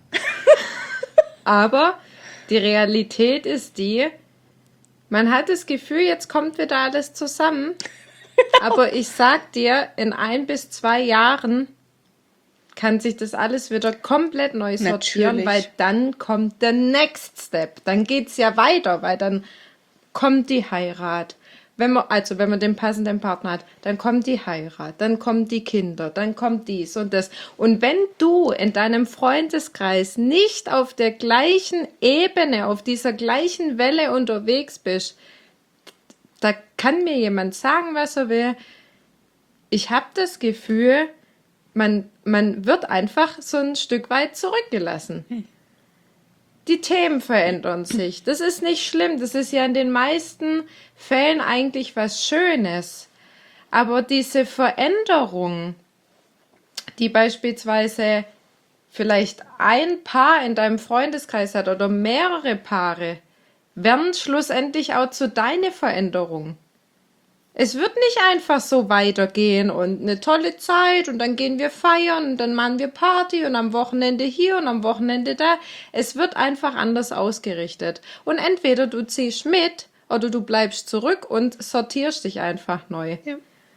aber die Realität ist die, man hat das Gefühl, jetzt kommt wieder alles zusammen. Aber ich sag dir, in ein bis zwei Jahren kann sich das alles wieder komplett neu sortieren, Natürlich. weil dann kommt der Next Step. Dann geht's ja weiter, weil dann kommt die Heirat. Wenn man, also wenn man den passenden Partner hat, dann kommt die Heirat, dann kommen die Kinder, dann kommt dies und das. Und wenn du in deinem Freundeskreis nicht auf der gleichen Ebene, auf dieser gleichen Welle unterwegs bist, da kann mir jemand sagen, was er will. Ich habe das Gefühl, man, man wird einfach so ein Stück weit zurückgelassen. Die Themen verändern sich. Das ist nicht schlimm. Das ist ja in den meisten Fällen eigentlich was Schönes. Aber diese Veränderung, die beispielsweise vielleicht ein Paar in deinem Freundeskreis hat oder mehrere Paare, werden schlussendlich auch zu deiner Veränderung. Es wird nicht einfach so weitergehen und eine tolle Zeit und dann gehen wir feiern und dann machen wir Party und am Wochenende hier und am Wochenende da. Es wird einfach anders ausgerichtet. Und entweder du ziehst mit oder du bleibst zurück und sortierst dich einfach neu. Ja.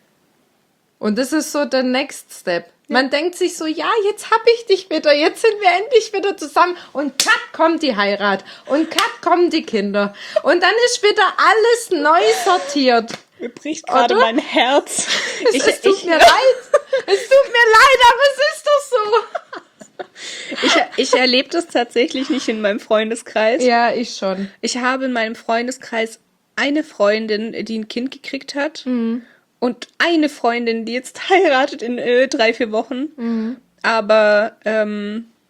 Und das ist so der Next Step. Man denkt sich so, ja, jetzt hab ich dich wieder, jetzt sind wir endlich wieder zusammen und kat kommt die Heirat und kat kommen die Kinder und dann ist wieder alles neu sortiert. Mir bricht gerade Oder? mein Herz. Es, es tut mir leid, es tut mir leid, aber es ist doch so. Ich, ich erlebe das tatsächlich nicht in meinem Freundeskreis. Ja, ich schon. Ich habe in meinem Freundeskreis eine Freundin, die ein Kind gekriegt hat. Und eine Freundin, die jetzt heiratet in äh, drei, vier Wochen. Aber ähm,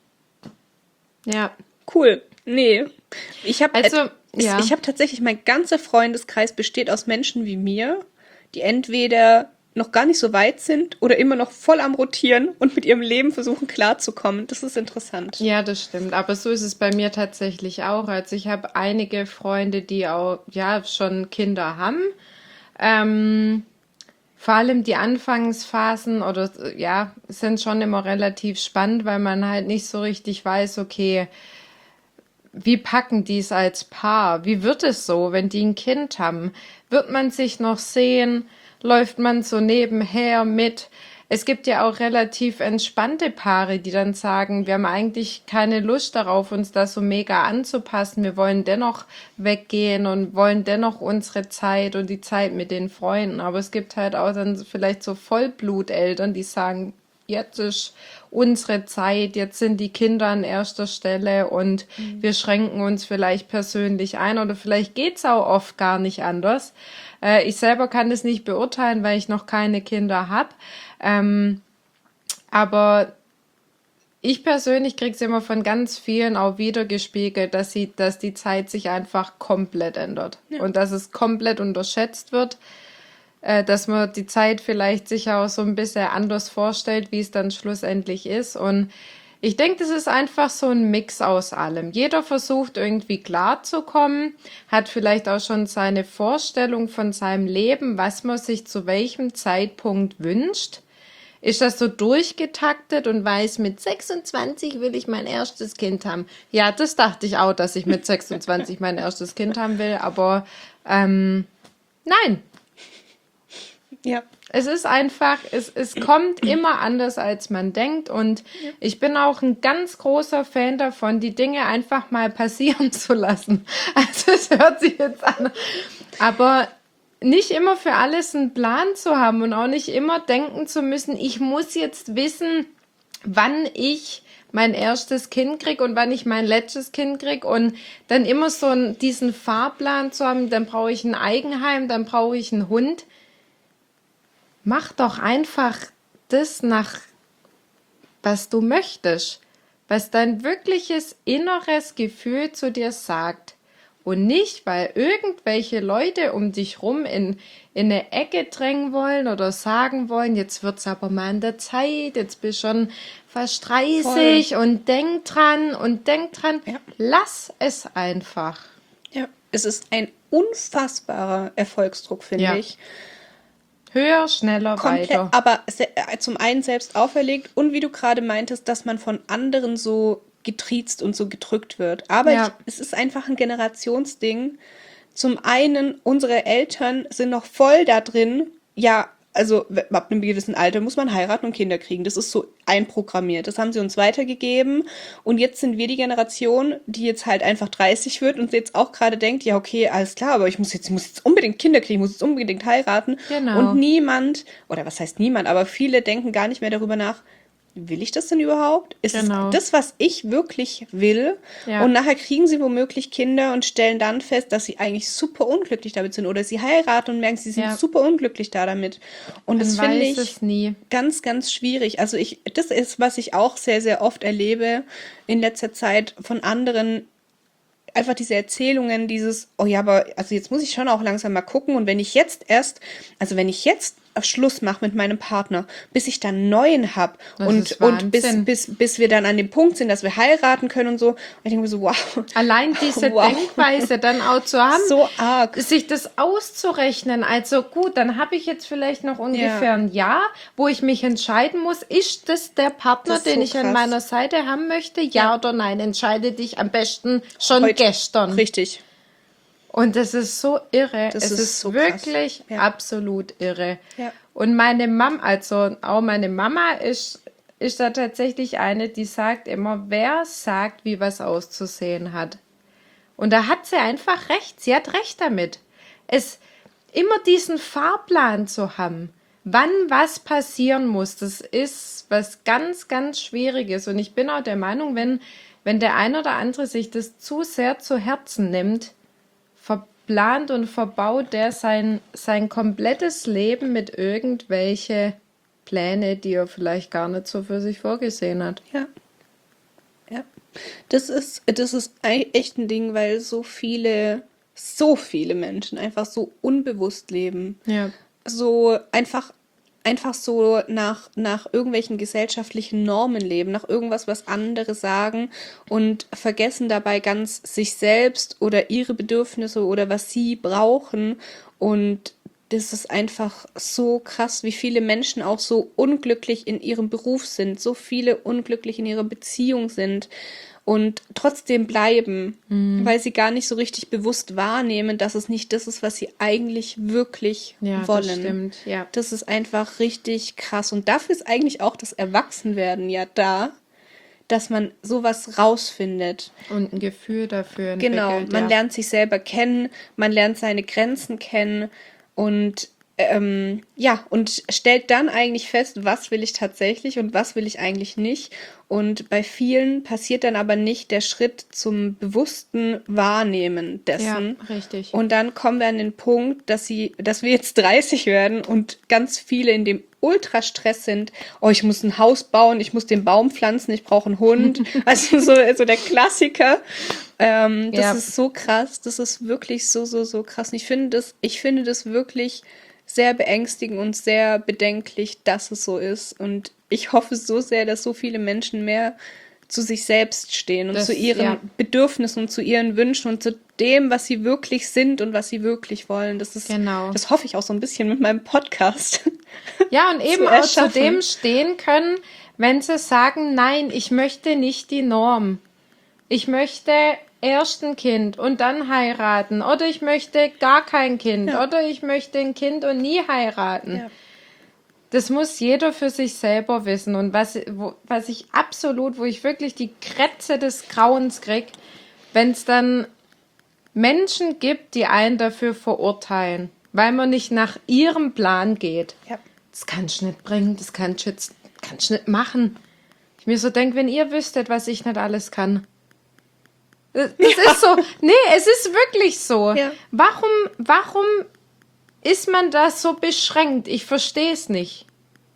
Ja. Cool. Nee. Ich habe Also, ich, ja. ich habe tatsächlich, mein ganzer Freundeskreis besteht aus Menschen wie mir, die entweder noch gar nicht so weit sind oder immer noch voll am Rotieren und mit ihrem Leben versuchen klarzukommen. Das ist interessant. Ja, das stimmt. Aber so ist es bei mir tatsächlich auch. Also ich habe einige Freunde, die auch ja schon Kinder haben. Ähm, vor allem die Anfangsphasen oder äh, ja, sind schon immer relativ spannend, weil man halt nicht so richtig weiß, okay, wie packen die es als Paar? Wie wird es so, wenn die ein Kind haben? Wird man sich noch sehen? Läuft man so nebenher mit? Es gibt ja auch relativ entspannte Paare, die dann sagen, wir haben eigentlich keine Lust darauf, uns da so mega anzupassen. Wir wollen dennoch weggehen und wollen dennoch unsere Zeit und die Zeit mit den Freunden. Aber es gibt halt auch dann vielleicht so Vollbluteltern, die sagen, jetzt ist unsere Zeit, jetzt sind die Kinder an erster Stelle und mhm. wir schränken uns vielleicht persönlich ein oder vielleicht geht's auch oft gar nicht anders. Äh, ich selber kann das nicht beurteilen, weil ich noch keine Kinder habe. Ähm, aber ich persönlich kriege es immer von ganz vielen auch wiedergespiegelt, dass sie, dass die Zeit sich einfach komplett ändert ja. und dass es komplett unterschätzt wird. Dass man die Zeit vielleicht sich auch so ein bisschen anders vorstellt, wie es dann schlussendlich ist. Und ich denke, das ist einfach so ein Mix aus allem. Jeder versucht irgendwie klarzukommen, hat vielleicht auch schon seine Vorstellung von seinem Leben, was man sich zu welchem Zeitpunkt wünscht. Ist das so durchgetaktet und weiß, mit sechsundzwanzig will ich mein erstes Kind haben? Ja, das dachte ich auch, dass ich mit sechsundzwanzig mein erstes Kind haben will, aber ähm, nein. Ja. Es ist einfach, es, es kommt immer anders, als man denkt. Und ja. ich bin auch ein ganz großer Fan davon, die Dinge einfach mal passieren zu lassen. Also es hört sich jetzt an. Aber nicht immer für alles einen Plan zu haben und auch nicht immer denken zu müssen, ich muss jetzt wissen, wann ich mein erstes Kind krieg und wann ich mein letztes Kind krieg und dann immer so einen, diesen Fahrplan zu haben, dann brauche ich ein Eigenheim, dann brauche ich einen Hund. Mach doch einfach das nach, was du möchtest, was dein wirkliches inneres Gefühl zu dir sagt. Und nicht, weil irgendwelche Leute um dich rum in, in eine Ecke drängen wollen oder sagen wollen, jetzt wird's aber mal an der Zeit, jetzt bist du schon fast dreißig Voll. Und denk dran und denk dran, ja. Lass es einfach. Ja, es ist ein unfassbarer Erfolgsdruck, finde ja. ich. Höher, schneller, Komplett, weiter. Aber zum einen selbst auferlegt und wie du gerade meintest, dass man von anderen so getriezt und so gedrückt wird. Aber ja. ich, es ist einfach ein Generationsding. Zum einen, unsere Eltern sind noch voll da drin, ja, also ab einem gewissen Alter muss man heiraten und Kinder kriegen. Das ist so einprogrammiert. Das haben sie uns weitergegeben. Und jetzt sind wir die Generation, die jetzt halt einfach dreißig wird und jetzt auch gerade denkt, ja, okay, alles klar, aber ich muss jetzt, ich muss jetzt unbedingt Kinder kriegen, ich muss jetzt unbedingt heiraten. Genau. Und niemand, oder was heißt niemand, aber viele denken gar nicht mehr darüber nach, will ich das denn überhaupt? Ist genau. es das, was ich wirklich will? Ja. Und nachher kriegen sie womöglich Kinder und stellen dann fest, dass sie eigentlich super unglücklich damit sind. Oder sie heiraten und merken, sie sind ja. super unglücklich da damit. Und Man das finde ich es nie. ganz, ganz schwierig. Also ich, das ist, was ich auch sehr, sehr oft erlebe in letzter Zeit von anderen. Einfach diese Erzählungen, dieses, oh ja, aber also jetzt muss ich schon auch langsam mal gucken. Und wenn ich jetzt erst, also wenn ich jetzt Schluss mache mit meinem Partner, bis ich dann einen neuen habe und, und bis, bis, bis wir dann an dem Punkt sind, dass wir heiraten können und so. Und ich denke mir so, wow. Allein diese wow. Denkweise dann auch zu haben, so arg. Sich das auszurechnen. Also gut, dann habe ich jetzt vielleicht noch ungefähr ja. ein Jahr, wo ich mich entscheiden muss, ist das der Partner, das den so ich krass. An meiner Seite haben möchte? Ja, ja oder nein? Entscheide dich am besten schon Heute. Gestern. Richtig. Und das ist so irre. Das es ist, ist so wirklich ja. absolut irre. Ja. Und meine Mama, also auch meine Mama ist, ist da tatsächlich eine, die sagt immer, wer sagt, wie was auszusehen hat. Und da hat sie einfach recht. Sie hat recht damit. Es immer diesen Fahrplan zu haben, wann was passieren muss, das ist was ganz, ganz Schwieriges. Und ich bin auch der Meinung, wenn, wenn der ein oder andere sich das zu sehr zu Herzen nimmt, verplant und verbaut der sein, sein komplettes Leben mit irgendwelche Pläne, die er vielleicht gar nicht so für sich vorgesehen hat. Ja. Ja. Das ist, das ist ei- echt ein Ding, weil so viele, so viele Menschen einfach so unbewusst leben. Ja. So einfach, einfach so nach, nach irgendwelchen gesellschaftlichen Normen leben, nach irgendwas, was andere sagen und vergessen dabei ganz sich selbst oder ihre Bedürfnisse oder was sie brauchen. Und das ist einfach so krass, wie viele Menschen auch so unglücklich in ihrem Beruf sind, so viele unglücklich in ihrer Beziehung sind und trotzdem bleiben, weil sie gar nicht so richtig bewusst wahrnehmen, dass es nicht das ist, was sie eigentlich wirklich Ja, das wollen. stimmt, ja. Das ist einfach richtig krass. Und dafür ist eigentlich auch das Erwachsenwerden ja da, dass man sowas rausfindet. Und ein Gefühl dafür Genau, entwickelt, man ja. lernt sich selber kennen, man lernt seine Grenzen kennen und ähm, ja, und stellt dann eigentlich fest, was will ich tatsächlich und was will ich eigentlich nicht. Und bei vielen passiert dann aber nicht der Schritt zum bewussten Wahrnehmen dessen. Ja, richtig. Und dann kommen wir an den Punkt, dass sie, dass wir jetzt dreißig werden und ganz viele in dem Ultrastress sind. Oh, ich muss ein Haus bauen, ich muss den Baum pflanzen, ich brauche einen Hund. Also so, so der Klassiker. Ähm, das Ja. ist so krass. Das ist wirklich so, so, so krass. Und ich finde das, ich finde das wirklich sehr beängstigend und sehr bedenklich, dass es so ist. Und ich hoffe so sehr, dass so viele Menschen mehr zu sich selbst stehen und Das- zu ihren ja. Bedürfnissen und zu ihren Wünschen und zu dem, was sie wirklich sind und was sie wirklich wollen. Das ist, Genau. das hoffe ich auch so ein bisschen mit meinem Podcast. Ja, und eben zu auch zu erschaffen. dem stehen können, wenn sie sagen, nein, ich möchte nicht die Norm. Ich möchte erst ein Kind und dann heiraten. Oder ich möchte gar kein Kind. Ja. Oder ich möchte ein Kind und nie heiraten. Ja. Das muss jeder für sich selber wissen. Und was, wo, was ich absolut, wo ich wirklich die Krätze des Grauens krieg, wenn es dann Menschen gibt, die einen dafür verurteilen, weil man nicht nach ihrem Plan geht. Ja. Das kannst du nicht bringen, das kannst du jetzt kannst du nicht machen. Ich mir so denke, wenn ihr wüsstet, was ich nicht alles kann. Das ist so, nee, es ist wirklich so. Ja. Warum, warum ist man da so beschränkt? Ich verstehe es nicht.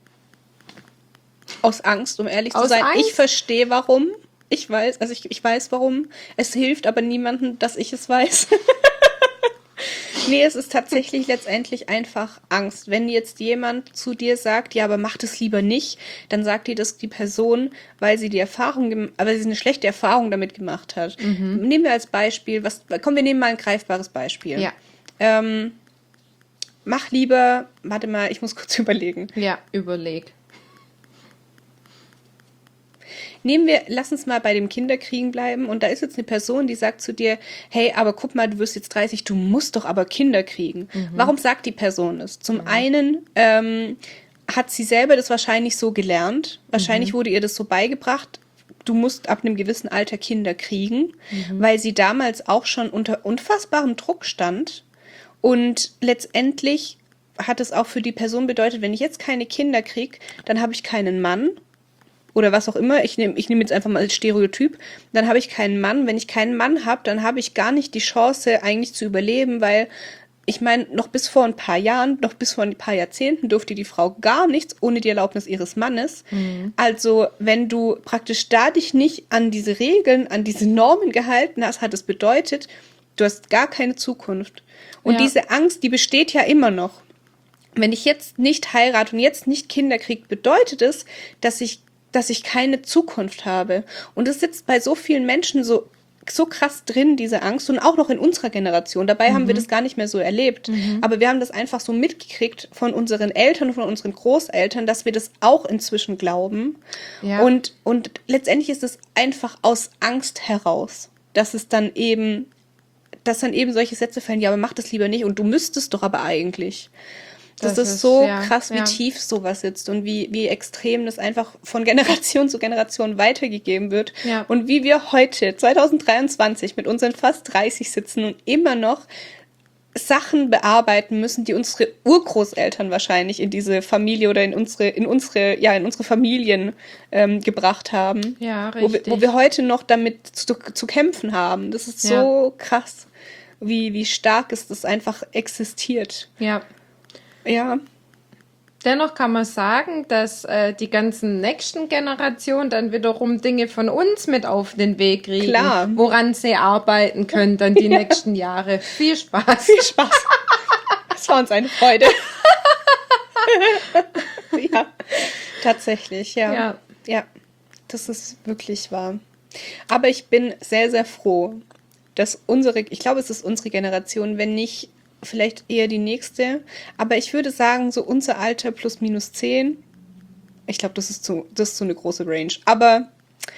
Aus Angst, um ehrlich zu Aus sein. Angst? Ich verstehe warum. Ich weiß, also ich, ich weiß warum. Es hilft aber niemandem, dass ich es weiß. Nee, es ist tatsächlich letztendlich einfach Angst. Wenn jetzt jemand zu dir sagt, ja, aber mach das lieber nicht, dann sagt dir das die Person, weil sie die Erfahrung, gem- aber sie eine schlechte Erfahrung damit gemacht hat. Nehmen wir als Beispiel, was, komm, wir nehmen mal ein greifbares Beispiel. Ja, Ähm, mach lieber, warte mal, ich muss kurz überlegen. ja, überleg. Nehmen wir, lass uns mal bei dem Kinderkriegen bleiben und da ist jetzt eine Person, die sagt zu dir, hey, aber guck mal, du wirst jetzt dreißig, du musst doch aber Kinder kriegen. Warum sagt die Person das? Zum einen ähm, hat sie selber das wahrscheinlich so gelernt, wahrscheinlich wurde ihr das so beigebracht, du musst ab einem gewissen Alter Kinder kriegen, weil sie damals auch schon unter unfassbarem Druck stand und letztendlich hat es auch für die Person bedeutet, wenn ich jetzt keine Kinder kriege, dann habe ich keinen Mann oder was auch immer, ich nehme ich nehm jetzt einfach mal als Stereotyp, dann habe ich keinen Mann. Wenn ich keinen Mann habe, dann habe ich gar nicht die Chance, eigentlich zu überleben, weil ich meine, noch bis vor ein paar Jahren, noch bis vor ein paar Jahrzehnten durfte die Frau gar nichts ohne die Erlaubnis ihres Mannes. Also wenn du praktisch da dich nicht an diese Regeln, an diese Normen gehalten hast, hat es bedeutet, du hast gar keine Zukunft. Und Ja. diese Angst, die besteht ja immer noch. Wenn ich jetzt nicht heirate und jetzt nicht Kinder kriege, bedeutet es, dass ich dass ich keine Zukunft habe. Und es sitzt bei so vielen Menschen so, so krass drin, diese Angst. Und auch noch in unserer Generation. Dabei haben wir das gar nicht mehr so erlebt. Aber wir haben das einfach so mitgekriegt von unseren Eltern, von unseren Großeltern, dass wir das auch inzwischen glauben. Ja. Und, und letztendlich ist es einfach aus Angst heraus, dass es dann eben, dass dann eben solche Sätze fallen, ja, aber mach das lieber nicht. Und du müsstest doch aber eigentlich. Das, Das ist ist- so ja, krass, wie ja. tief sowas sitzt und wie, wie extrem das einfach von Generation zu Generation weitergegeben wird. Ja. Und wie wir heute, zwanzig dreiundzwanzig, mit unseren fast dreißig sitzen und immer noch Sachen bearbeiten müssen, die unsere Urgroßeltern wahrscheinlich in diese Familie oder in unsere, in unsere, ja, in unsere Familien ähm, gebracht haben. Ja, Wo wir, richtig. wo wir heute noch damit zu, zu kämpfen haben. Das ist so krass, wie, wie stark es das einfach existiert. Ja. Ja. Dennoch kann man sagen, dass äh, die ganzen nächsten Generationen dann wiederum Dinge von uns mit auf den Weg kriegen, Klar. woran sie arbeiten können dann die Ja. nächsten Jahre. Viel Spaß. Viel Spaß. Das war uns eine Freude. Ja, tatsächlich, ja. Ja. Ja, das ist wirklich wahr. Aber ich bin sehr, sehr froh, dass unsere, ich glaube, es ist unsere Generation, wenn nicht vielleicht eher die nächste, aber ich würde sagen, so unser Alter plus minus zehn. Ich glaube, das ist zu, das ist so eine große Range. Aber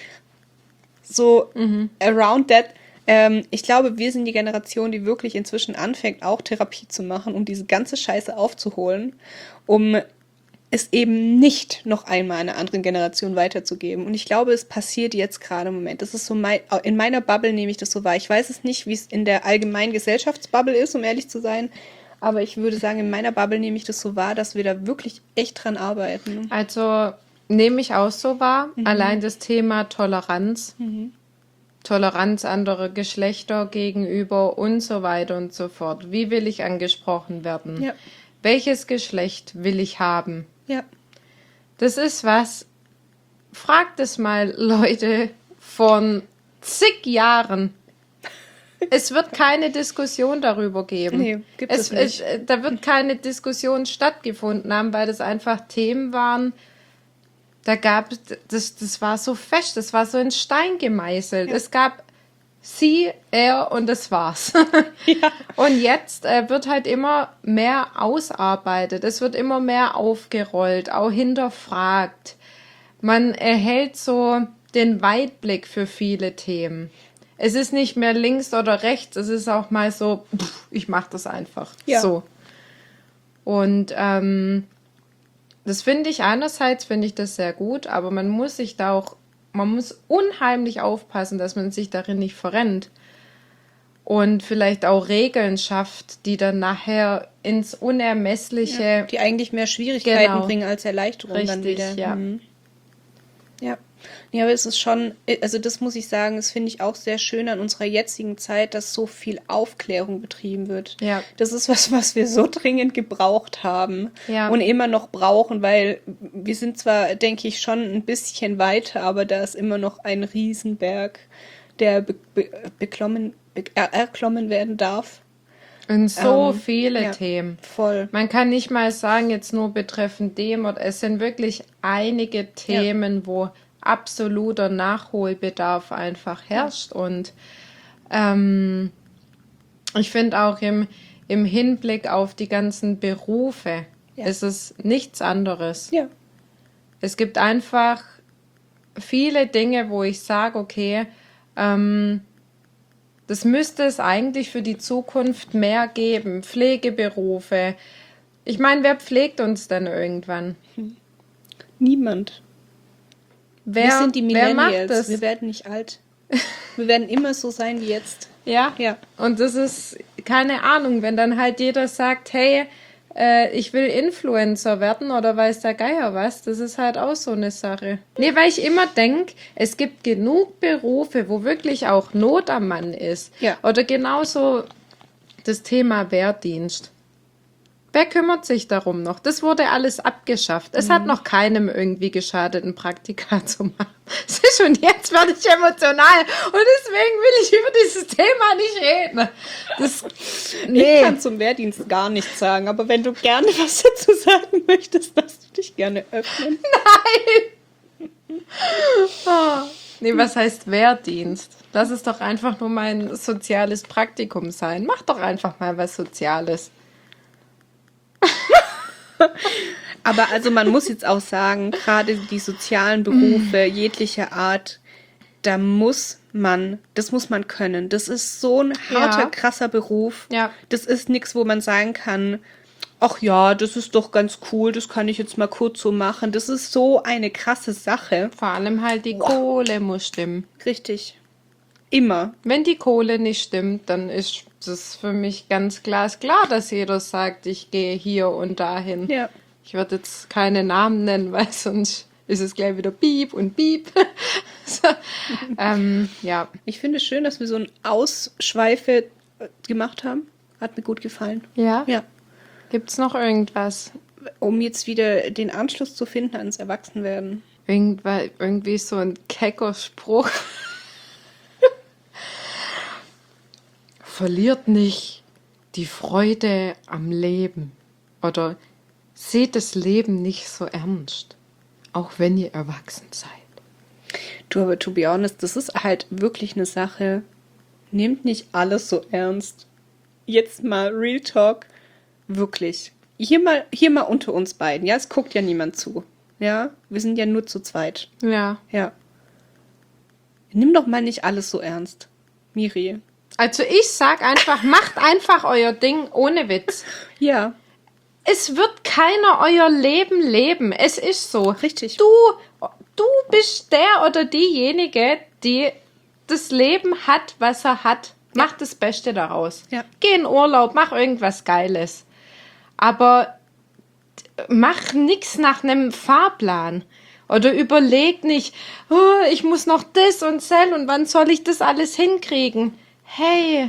so around that, ähm, ich glaube, wir sind die Generation, die wirklich inzwischen anfängt, auch Therapie zu machen, um diese ganze Scheiße aufzuholen, um es eben nicht noch einmal einer anderen Generation weiterzugeben. Und ich glaube, es passiert jetzt gerade im Moment. Das ist so mein, in meiner Bubble nehme ich das so wahr. Ich weiß es nicht, wie es in der allgemeinen Gesellschaftsbubble ist, um ehrlich zu sein. Aber ich würde sagen, in meiner Bubble nehme ich das so wahr, dass wir da wirklich echt dran arbeiten. Also nehme ich auch so wahr. Allein das Thema Toleranz. Toleranz anderer Geschlechter gegenüber und so weiter und so fort. Wie will ich angesprochen werden? Ja. Welches Geschlecht will ich haben? Ja. Das ist was, fragt es mal Leute von zig Jahren. Es wird keine Diskussion darüber geben. Nee, gibt es nicht. Es, da wird keine Diskussion stattgefunden haben, weil das einfach Themen waren, da gab das, das war so fest, das war so in Stein gemeißelt. Ja. Es gab sie, er und das war's. Ja. Und jetzt äh, wird halt immer mehr ausarbeitet. Es wird immer mehr aufgerollt, auch hinterfragt. Man erhält so den Weitblick für viele Themen. Es ist nicht mehr links oder rechts, es ist auch mal so, pff, ich mach das einfach. Ja. So. Und ähm, das finde ich einerseits, finde ich das sehr gut, aber man muss sich da auch Man muss unheimlich aufpassen, dass man sich darin nicht verrennt und vielleicht auch Regeln schafft, die dann nachher ins Unermessliche... Ja, die eigentlich mehr Schwierigkeiten Genau. bringen als Erleichterung dann Richtig, wieder. ja. Mhm. Ja. Ja, aber es ist schon, also das muss ich sagen, das finde ich auch sehr schön an unserer jetzigen Zeit, dass so viel Aufklärung betrieben wird. Ja. Das ist was, was wir so dringend gebraucht haben Ja. und immer noch brauchen, weil wir sind zwar, denke ich, schon ein bisschen weiter, aber da ist immer noch ein Riesenberg, der be be beklommen, be er erklommen werden darf. Und so Ähm, viele ja. Themen. Voll. Man kann nicht mal sagen, jetzt nur betreffend dem, oder es sind wirklich einige Themen, wo absoluter Nachholbedarf einfach herrscht. Und ähm, ich finde auch im, im Hinblick auf die ganzen Berufe Ja. ist es nichts anderes. Ja. Es gibt einfach viele Dinge, wo ich sage, okay, ähm, das müsste es eigentlich für die Zukunft mehr geben. Pflegeberufe. Ich meine, wer pflegt uns denn irgendwann? Niemand. Wer, wir sind die wer macht Millennials. das? Wir werden nicht alt. Wir werden immer so sein wie jetzt. Ja? Ja. Und das ist, keine Ahnung, wenn dann halt jeder sagt, hey, äh, ich will Influencer werden oder weiß der Geier was, das ist halt auch so eine Sache. Nee, weil ich immer denke, es gibt genug Berufe, wo wirklich auch Not am Mann ist. Ja. Oder genauso das Thema Wehrdienst. Wer kümmert sich darum noch? Das wurde alles abgeschafft. Es hat noch keinem irgendwie geschadet, ein Praktika zu machen. Siehst du, und jetzt werde ich emotional. Und deswegen will ich über dieses Thema nicht reden. Das, Ich nee. kann zum Wehrdienst gar nichts sagen, aber wenn du gerne was dazu sagen möchtest, darfst du dich gerne öffnen. Ah. Nee, was heißt Wehrdienst? Lass es doch einfach nur mein soziales Praktikum sein. Mach doch einfach mal was Soziales. Aber also man muss jetzt auch sagen, gerade die sozialen Berufe jeglicher Art, da muss man, das muss man können. Das ist so ein harter, Ja. krasser Beruf. Ja. Das ist nichts, wo man sagen kann, ach ja, das ist doch ganz cool, das kann ich jetzt mal kurz so machen. Das ist so eine krasse Sache. Vor allem halt die Kohle muss stimmen. Richtig. Immer. Wenn die Kohle nicht stimmt, dann ist das für mich ganz glasklar, dass jeder sagt, ich gehe hier und dahin. Ja. Ich würde jetzt keine Namen nennen, weil sonst ist es gleich wieder Piep und Piep. so, ähm, ja. Ich finde es schön, dass wir so ein Ausschweife äh, gemacht haben. Hat mir gut gefallen. Ja? Ja. Gibt's noch irgendwas? um jetzt wieder den Anschluss zu finden ans Erwachsenwerden. Irgendwann, irgendwie so ein kecker Spruch. Verliert nicht die Freude am Leben. Oder seht das Leben nicht so ernst. Auch wenn ihr erwachsen seid. Du, aber to be honest, das ist halt wirklich eine Sache. Nehmt nicht alles so ernst. Jetzt mal Real Talk. Wirklich. Hier mal, hier mal unter uns beiden. Ja, es guckt ja niemand zu. Ja, wir sind ja nur zu zweit. Ja. Ja. Nimm doch mal nicht alles so ernst. Miri. Also ich sag einfach, macht einfach euer Ding ohne Witz. Ja. Es wird keiner euer Leben leben. Es ist so. Richtig. Du, du bist der oder diejenige, die das Leben hat, was er hat. Mach das Beste daraus. Ja. Geh in Urlaub, mach irgendwas Geiles. Aber mach nichts nach einem Fahrplan. Oder überleg nicht, oh, ich muss noch das und das und wann soll ich das alles hinkriegen? Hey,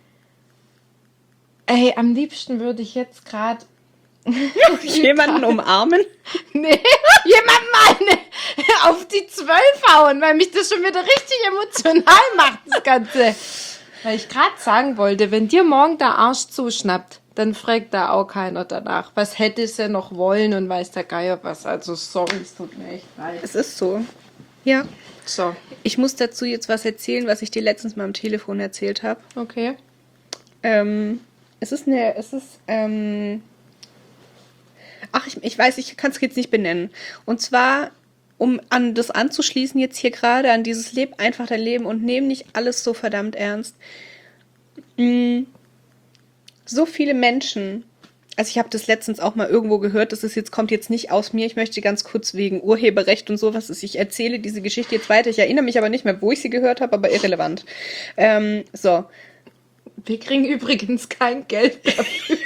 ey, am liebsten würde ich jetzt gerade Jemanden umarmen? nee, jemand meine auf die zwölf hauen, weil mich das schon wieder richtig emotional macht, das Ganze. Weil ich gerade sagen wollte, wenn dir morgen der Arsch zuschnappt, dann fragt da auch keiner danach. Was hätte sie noch wollen und weiß der Geier was. Also sorry, es tut mir echt leid. Es ist so. Ja. So, Ich muss dazu jetzt was erzählen, was ich dir letztens mal am Telefon erzählt habe. okay. Ähm, es ist eine, es ist, ähm, ach, ich, ich weiß, ich kann es jetzt nicht benennen. Und zwar, um an das anzuschließen, jetzt hier gerade, an dieses Leb einfach dein Leben und nehm nicht alles so verdammt ernst. Mm, so viele Menschen, also ich habe das letztens auch mal irgendwo gehört, das ist jetzt, kommt jetzt nicht aus mir, ich möchte ganz kurz wegen Urheberrecht und sowas, ich erzähle diese Geschichte jetzt weiter, ich erinnere mich aber nicht mehr, wo ich sie gehört habe, aber irrelevant. Ähm, so, Wir kriegen übrigens kein Geld dafür.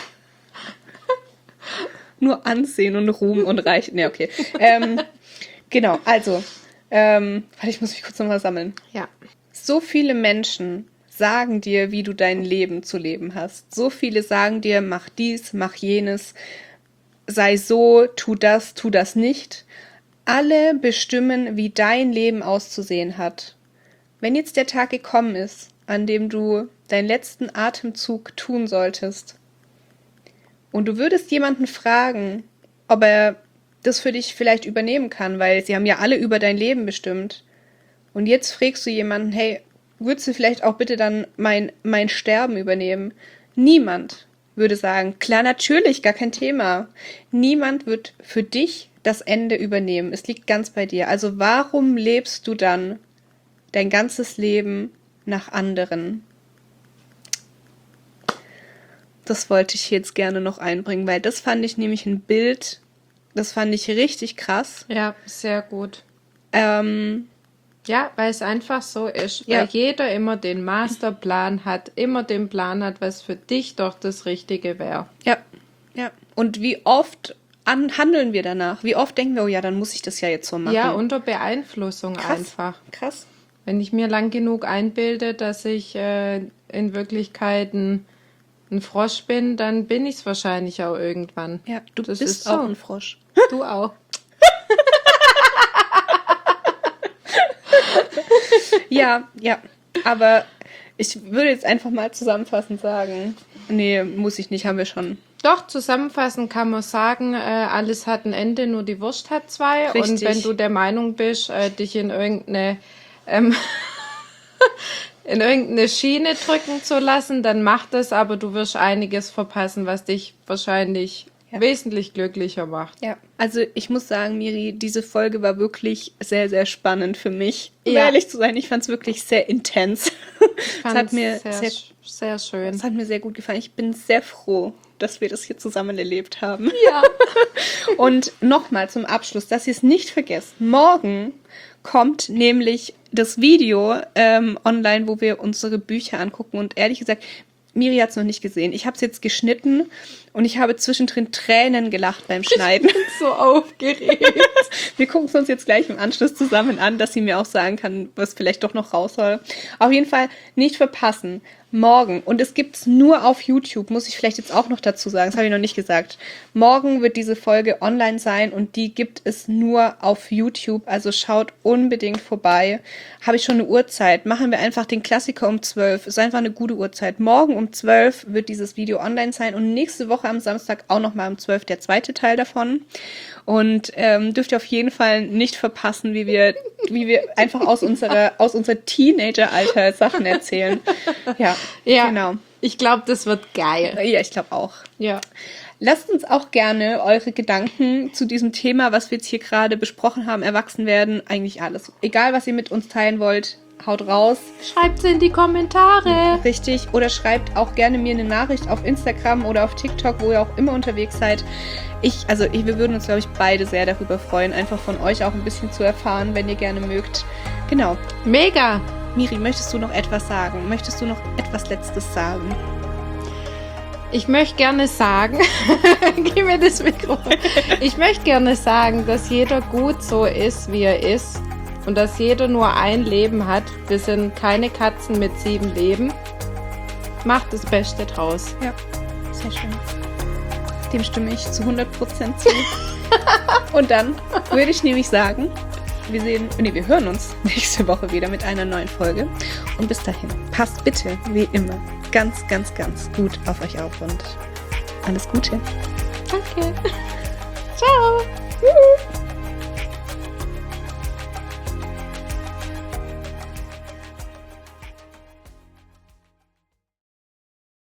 nur Ansehen und Ruhm und Reich. Ne, okay. Ähm, genau, also, ähm, warte, ich muss mich kurz nochmal sammeln. Ja. So viele Menschen sagen dir, wie du dein Leben zu leben hast. So viele sagen dir, mach dies, mach jenes, sei so, tu das, tu das nicht. Alle bestimmen, wie dein Leben auszusehen hat. Wenn jetzt der Tag gekommen ist, an dem du deinen letzten Atemzug tun solltest, und du würdest jemanden fragen, ob er das für dich vielleicht übernehmen kann, weil sie haben ja alle über dein Leben bestimmt. Und jetzt fragst du jemanden, hey, würdest du vielleicht auch bitte dann mein, mein Sterben übernehmen? Niemand würde sagen, klar, natürlich, gar kein Thema. Niemand wird für dich das Ende übernehmen. Es liegt ganz bei dir. Also warum lebst du dann dein ganzes Leben nach anderen? Das wollte ich jetzt gerne noch einbringen, weil das fand ich nämlich ein Bild, das fand ich richtig krass. Ja, sehr gut. Ähm, Ja, weil es einfach so ist. Ja. Weil jeder immer den Masterplan hat, immer den Plan hat, was für dich doch das Richtige wäre. ja, ja. Und wie oft an, handeln wir danach? Wie oft denken wir, oh ja, dann muss ich das ja jetzt so machen. Ja, unter Beeinflussung krass, einfach. krass. Wenn ich mir lang genug einbilde, dass ich äh, in Wirklichkeit ein, ein Frosch bin, dann bin ich es wahrscheinlich auch irgendwann. Ja, du Das bist ist auch so. ein Frosch. Du auch. Ja, ja. Aber ich würde jetzt einfach mal zusammenfassend sagen, nee, muss ich nicht, haben wir schon. Doch, zusammenfassend kann man sagen, äh, alles hat ein Ende, nur die Wurst hat zwei. Und Richtig. wenn du der Meinung bist, äh, dich in irgendeine, ähm, in irgendeine Schiene drücken zu lassen, dann mach das, aber du wirst einiges verpassen, was dich wahrscheinlich Ja. wesentlich glücklicher macht. Ja, also ich muss sagen, Miri, diese Folge war wirklich sehr, sehr spannend für mich. Um Ja. ehrlich zu sein, ich fand es wirklich sehr intens. Es hat Fand's mir sehr, sehr, sch- sehr schön. es hat mir sehr gut gefallen. Ich bin sehr froh, dass wir das hier zusammen erlebt haben. Ja. Und nochmal zum Abschluss, dass ihr es nicht vergesst. Morgen kommt nämlich das Video ähm, online, wo wir unsere Bücher angucken. Und ehrlich gesagt, Miri hat es noch nicht gesehen. Ich habe es jetzt geschnitten und ich habe zwischendrin Tränen gelacht beim Schneiden. So aufgeregt. Wir gucken es uns jetzt gleich im Anschluss zusammen an, dass sie mir auch sagen kann, was vielleicht doch noch raus soll. Auf jeden Fall nicht verpassen. morgen, und es gibt's nur auf YouTube, muss ich vielleicht jetzt auch noch dazu sagen, das habe ich noch nicht gesagt. Morgen wird diese Folge online sein und die gibt es nur auf YouTube, also schaut unbedingt vorbei. Habe ich schon eine Uhrzeit? Machen wir einfach den Klassiker um zwölf. Ist einfach eine gute Uhrzeit. Morgen um zwölf wird dieses Video online sein und nächste Woche am Samstag auch nochmal um zwölf der zweite Teil davon. Und ähm, dürft ihr auf jeden Fall nicht verpassen, wie wir, wie wir einfach aus unserer, aus unserer Teenager-Alter Sachen erzählen. Ja, Ja, genau. ich glaube, das wird geil. Ja, ich glaube auch. Ja. Lasst uns auch gerne eure Gedanken zu diesem Thema, was wir jetzt hier gerade besprochen haben, erwachsen werden, eigentlich alles. Egal, was ihr mit uns teilen wollt, haut raus. Schreibt's in die Kommentare. Richtig. Oder schreibt auch gerne mir eine Nachricht auf Instagram oder auf TikTok, wo ihr auch immer unterwegs seid. Ich, also ich, wir würden uns, glaube ich, beide sehr darüber freuen, einfach von euch auch ein bisschen zu erfahren, wenn ihr gerne mögt. Genau. Mega. Miri, möchtest du noch etwas sagen? Möchtest du noch etwas Letztes sagen? Ich möchte gerne sagen, gib mir das Mikro. Ich möchte gerne sagen, dass jeder gut so ist, wie er ist und dass jeder nur ein Leben hat. Wir sind keine Katzen mit sieben Leben. Macht das Beste draus. Ja, sehr schön. Dem stimme ich zu hundert Prozent zu. Und dann würde ich nämlich sagen, wir sehen, nee, wir hören uns nächste Woche wieder mit einer neuen Folge. Und bis dahin, passt bitte, wie immer, ganz, ganz, ganz gut auf euch auf und alles Gute. Danke.